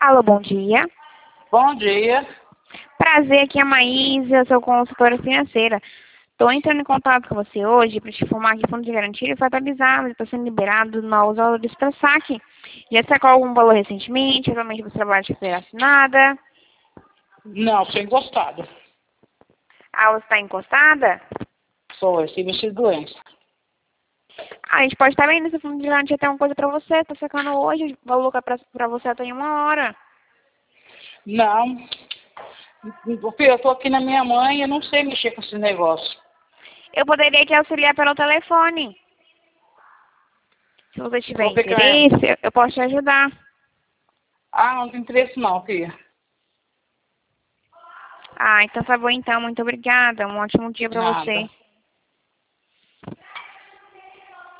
Alô, bom dia. Bom dia. Prazer, aqui é a Maísa, sou consultora financeira. Estou entrando em contato com você hoje para te informar que o fundo de garantia foi atualizado, está sendo liberado novos valores para saque. Já sacou algum valor recentemente? Atualmente você trabalha de carteira assinada? Não, sou encostada. Ah, você está encostada? Sou, eu tive essa doença. Ah, a gente pode estar vendo se o fundo de garantia tem uma coisa para você. Está sacando hoje, o valor que é para você até em 1 hora. Não. Eu estou aqui na minha mãe, eu não sei mexer com esse negócio. Eu poderia te auxiliar pelo telefone. Se você tiver Vou ficar... interesse, eu posso te ajudar. Ah, não tem interesse não, filha. Ah, então tá bom então. Muito obrigada. Um ótimo dia pra Nada. você.